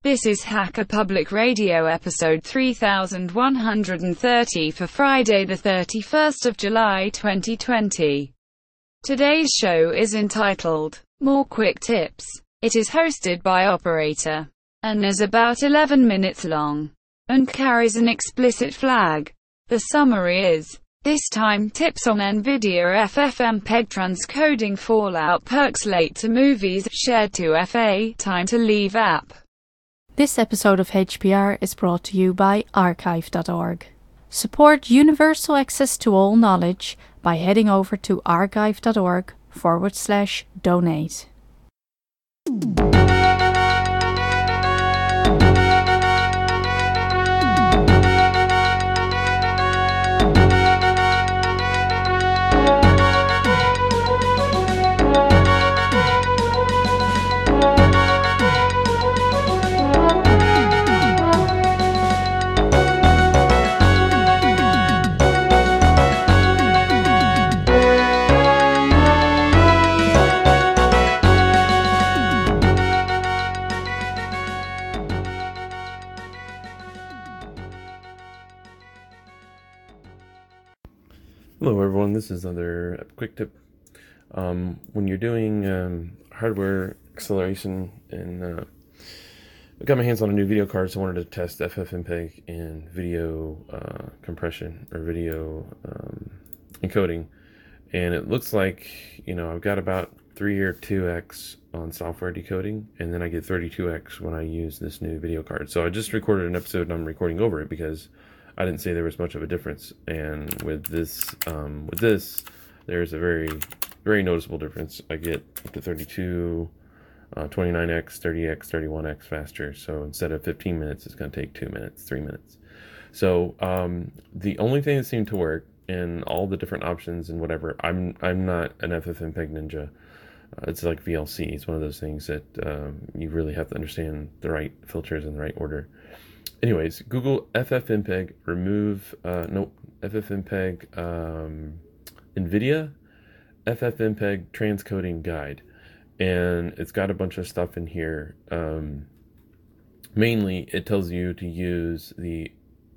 This is Hacker Public Radio episode 3130 for Friday the 31st of July 2020. Today's show is entitled, More Quick Tips. It is hosted by Operator, and is about 11 minutes long, and carries an explicit flag. The summary is, this time tips on NVIDIA FFmpeg transcoding Fallout perks late to movies, shared to FA, time to leave app. This episode of HPR is brought to you by archive.org. Support universal access to all knowledge by heading over to archive.org/donate. Hello everyone, this is another quick tip. When you're doing hardware acceleration, and I got my hands on a new video card, so I wanted to test FFmpeg and video compression or video encoding, and it looks like, I've got about 3 or 2x on software decoding, and then I get 32x when I use this new video card. So I just recorded an episode and I'm recording over it because I didn't say there was much of a difference, and with this, there's a very, very noticeable difference. I get up to 32, 29x, 30x, 31x faster. So instead of 15 minutes, it's going to take 2 minutes, 3 minutes. So the only thing that seemed to work in all the different options and whatever, I'm not an FFmpeg ninja. It's like VLC. It's one of those things that you really have to understand the right filters in the right order. Anyways, Google FFmpeg FFmpeg NVIDIA FFmpeg transcoding guide, and it's got a bunch of stuff in here. Mainly, it tells you to use the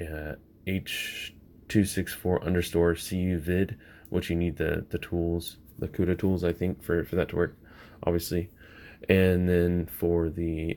H.264_CU-vid, which you need the tools, the CUDA tools, I think, for that to work, obviously. And then for the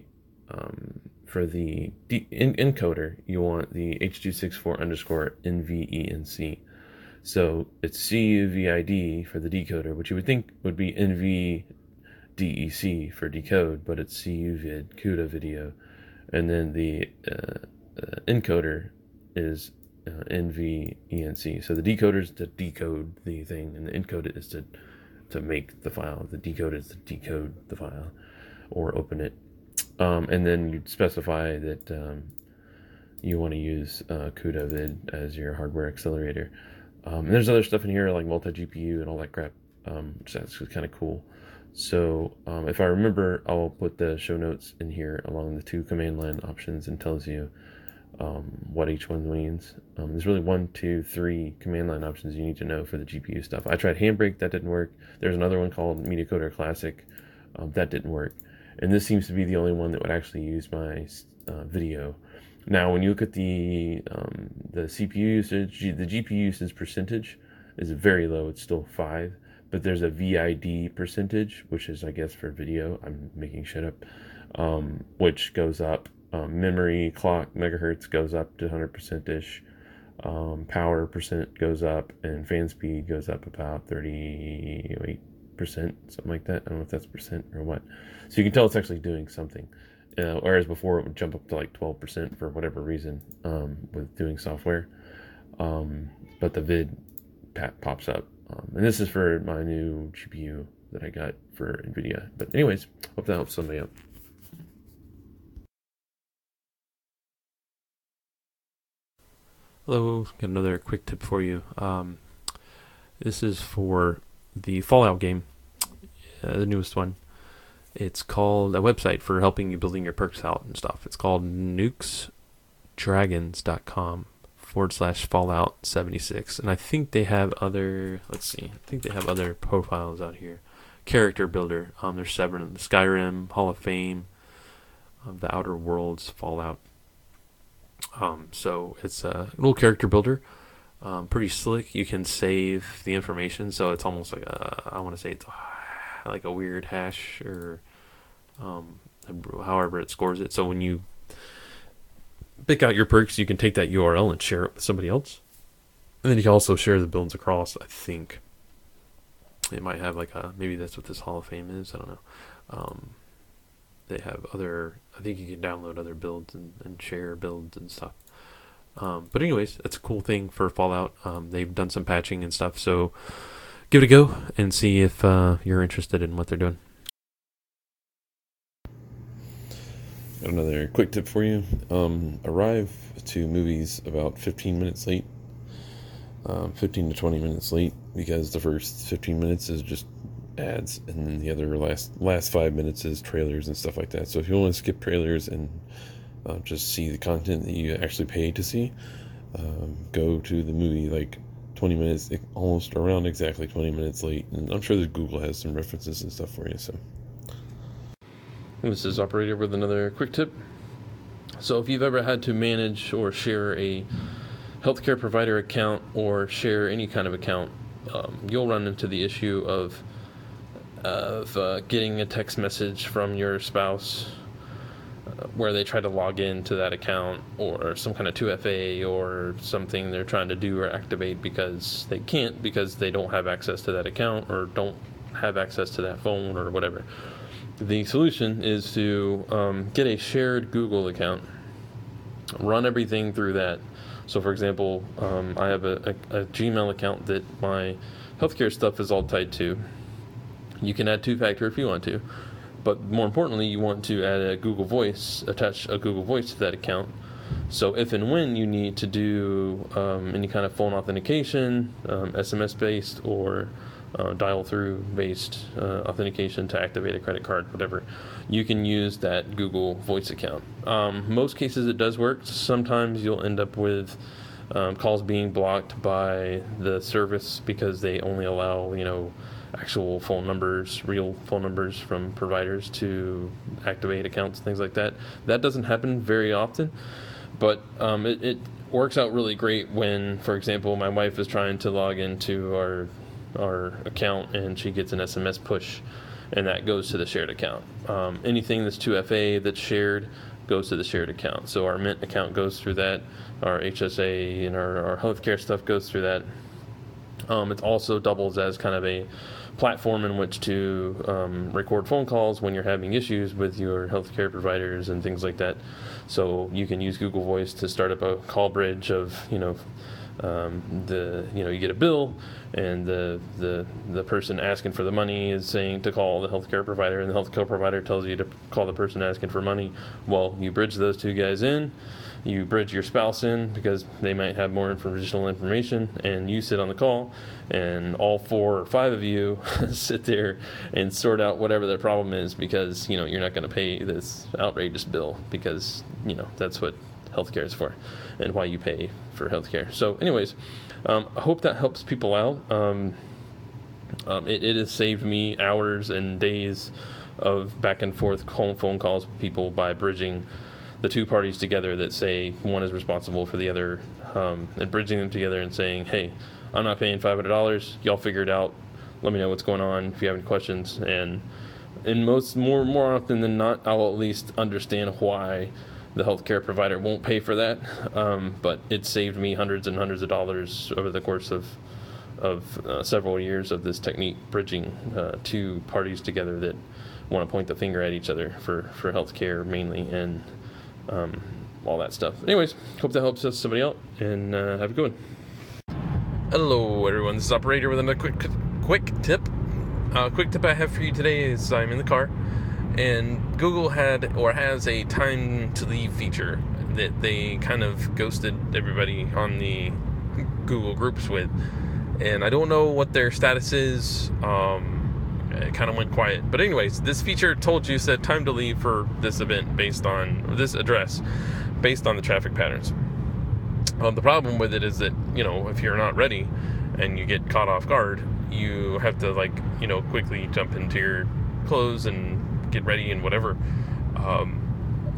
encoder, you want the H.264_NVENC. So it's CUVID for the decoder, which you would think would be NVDEC for decode, but it's CUVID, CUDA video. And then the encoder is NVENC. So the decoder is to decode the thing, and the encode is to make the file. The decode is to decode the file or open it. And then you'd specify that you want to use CUDA vid as your hardware accelerator. And there's other stuff in here like multi-GPU and all that crap, which that's kind of cool. So if I remember, I'll put the show notes in here along the 2 command line options, and tells you what each one means. There's really 1, 2, 3 command line options you need to know for the GPU stuff. I tried Handbrake, that didn't work. There's another one called MediaCoder Classic, that didn't work. And this seems to be the only one that would actually use my video. Now, when you look at the CPU usage, the GPU usage percentage is very low. It's still 5, but there's a VID percentage, which is, I guess, for video. I'm making shit up, which goes up. Memory clock megahertz goes up to 100%ish. Power percent goes up, and fan speed goes up about 38%, something like that. I don't know if that's percent or what. So you can tell it's actually doing something. Whereas before it would jump up to like 12% for whatever reason with doing software. But the vid pops up. And this is for my new GPU that I got for NVIDIA. But anyways, hope that helps somebody out. Hello, got another quick tip for you. This is for the Fallout game, the newest one. It's called a website for helping you building your perks out and stuff. It's called nukesdragons.com/Fallout76. And I think they have other, profiles out here. Character builder. There's 7 in the Skyrim, Hall of Fame, of the Outer Worlds Fallout. So it's a little character builder, pretty slick. You can save the information, so it's almost like I want to say it's like a weird hash or however it scores it. So when you pick out your perks, you can take that URL and share it with somebody else, and then you can also share the builds across. I think it might have like maybe that's what this Hall of Fame is. I don't know. They have other, I think you can download other builds and share builds and stuff. But anyways, that's a cool thing for Fallout. They've done some patching and stuff, so give it a go and see if you're interested in what they're doing. Got another quick tip for you. Arrive to movies about 15 minutes late. 15 to 20 minutes late, because the first 15 minutes is just ads, and then the other last 5 minutes is trailers and stuff like that. So if you want to skip trailers and just see the content that you actually pay to see, go to the movie like 20 minutes, almost around exactly 20 minutes late. And I'm sure that Google has some references and stuff for you. So this is Operator with another quick tip. So if you've ever had to manage or share a healthcare provider account or share any kind of account, you'll run into the issue of getting a text message from your spouse where they try to log into that account, or some kind of 2FA or something they're trying to do or activate because they can't, because they don't have access to that account or don't have access to that phone or whatever. The solution is to get a shared Google account, run everything through that. So for example, I have a Gmail account that my healthcare stuff is all tied to. You can add two-factor if you want to, but more importantly, you want to add a Google Voice, attach a Google Voice to that account. So if and when you need to do any kind of phone authentication, SMS-based or dial-through based authentication to activate a credit card, whatever, you can use that Google Voice account. Most cases it does work. Sometimes you'll end up with calls being blocked by the service because they only allow, actual phone numbers, real phone numbers from providers to activate accounts, things like that. That doesn't happen very often, but it works out really great when, for example, my wife is trying to log into our account and she gets an SMS push, and that goes to the shared account. Anything that's 2FA that's shared goes to the shared account. So our Mint account goes through that, our HSA and our healthcare stuff goes through that. It also doubles as kind of a platform in which to record phone calls when you're having issues with your healthcare providers and things like that. So you can use Google Voice to start up a call bridge of, you get a bill, and the person asking for the money is saying to call the healthcare provider, and the healthcare provider tells you to call the person asking for money. Well, you bridge those two guys in, you bridge your spouse in because they might have more additional information, and you sit on the call, and all 4 or 5 of you sit there and sort out whatever their problem is, because you're not going to pay this outrageous bill, because that's what healthcare is for and why you pay for healthcare. So anyways, I hope that helps people out. It has saved me hours and days of back and forth phone calls with people by bridging the two parties together that say one is responsible for the other, and bridging them together and saying, hey, I'm not paying $500, y'all figure it out, let me know what's going on if you have any questions. And more often than not, I'll at least understand why the healthcare provider won't pay for that, but it saved me hundreds and hundreds of dollars over the course of several years of this technique, bridging two parties together that want to point the finger at each other for healthcare mainly, and all that stuff. Anyways, hope that helps us somebody out, and have a good one. Hello everyone, this is Operator with another quick tip. Quick tip I have for you today is I'm in the car, and Google has a time to leave feature that they kind of ghosted everybody on the Google groups with, and I don't know what their status is. It kind of went quiet, but anyways, this feature told you said time to leave for this event based on this address, based on the traffic patterns. The problem with it is that if you're not ready and you get caught off guard, you have to quickly jump into your clothes and get ready and whatever.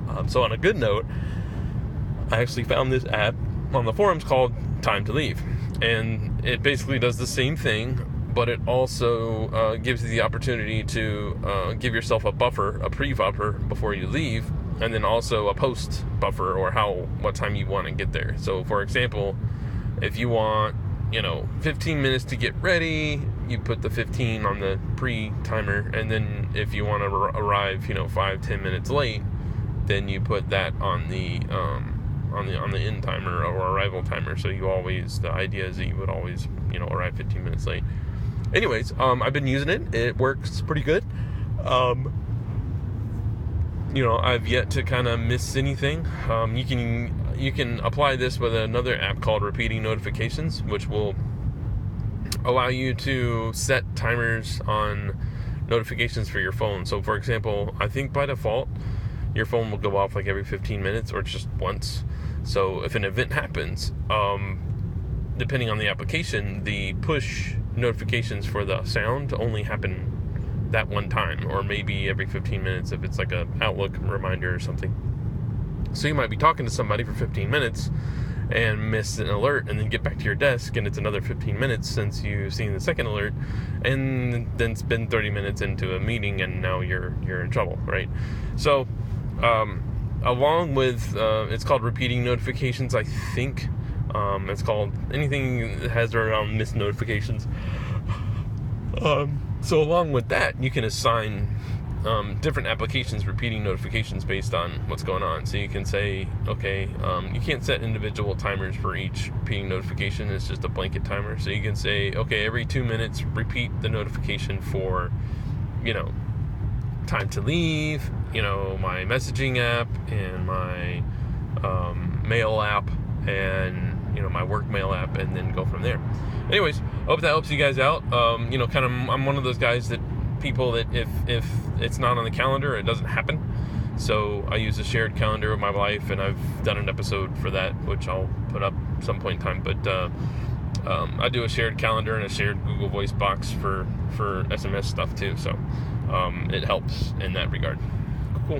So on a good note, I actually found this app on the forums called Time to Leave, and it basically does the same thing, but it also gives you the opportunity to give yourself a buffer, a pre-buffer before you leave, and then also a post buffer, or what time you want to get there. So for example, if you want 15 minutes to get ready, you put the 15 on the pre-timer, and then if you want to arrive 5-10 minutes late, then you put that on the end timer or arrival timer. So the idea is that you would always arrive 15 minutes late. Anyways, I've been using it. It works pretty good. I've yet to kind of miss anything. You can apply this with another app called Repeating Notifications, which will allow you to set timers on notifications for your phone. So for example, I think by default your phone will go off like every 15 minutes or just once. So if an event happens, depending on the application, the push notifications for the sound only happen that one time, or maybe every 15 minutes if it's like a Outlook reminder or something. So you might be talking to somebody for 15 minutes and miss an alert, and then get back to your desk and it's another 15 minutes since you've seen the second alert, and then spend 30 minutes into a meeting and now you're in trouble, right? So along with it's called Repeating Notifications, I think. It's called anything that has around missed notifications. So along with that, you can assign different applications repeating notifications based on what's going on. So you can say, okay, you can't set individual timers for each repeating notification. It's just a blanket timer. So you can say, okay, every 2 minutes, repeat the notification for, Time to Leave, my messaging app, and my mail app, and my work mail app, and then go from there. Anyways, I hope that helps you guys out. I'm one of those guys that people that if it's not on the calendar, it doesn't happen. So I use a shared calendar with my wife, and I've done an episode for that, which I'll put up some point in time. But I do a shared calendar and a shared Google Voice box for SMS stuff too. So it helps in that regard. Cool.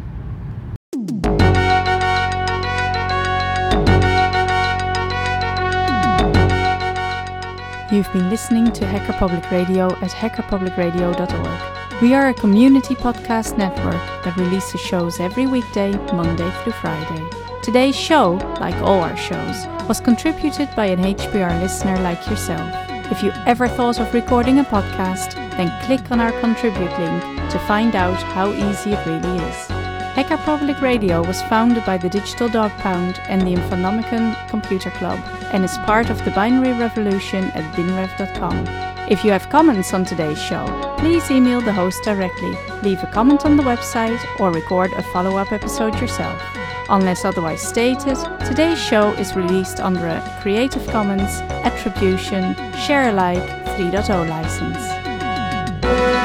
You've been listening to Hacker Public Radio at hackerpublicradio.org. We are a community podcast network that releases shows every weekday, Monday through Friday. Today's show, like all our shows, was contributed by an HPR listener like yourself. If you ever thought of recording a podcast, then click on our contribute link to find out how easy it really is. Hacker Public Radio was founded by the Digital Dog Pound and the Infonomicon Computer Club, and is part of the binary revolution at binrev.com. If you have comments on today's show, please email the host directly, leave a comment on the website, or record a follow-up episode yourself. Unless otherwise stated, today's show is released under a Creative Commons Attribution Share Alike 3.0 license.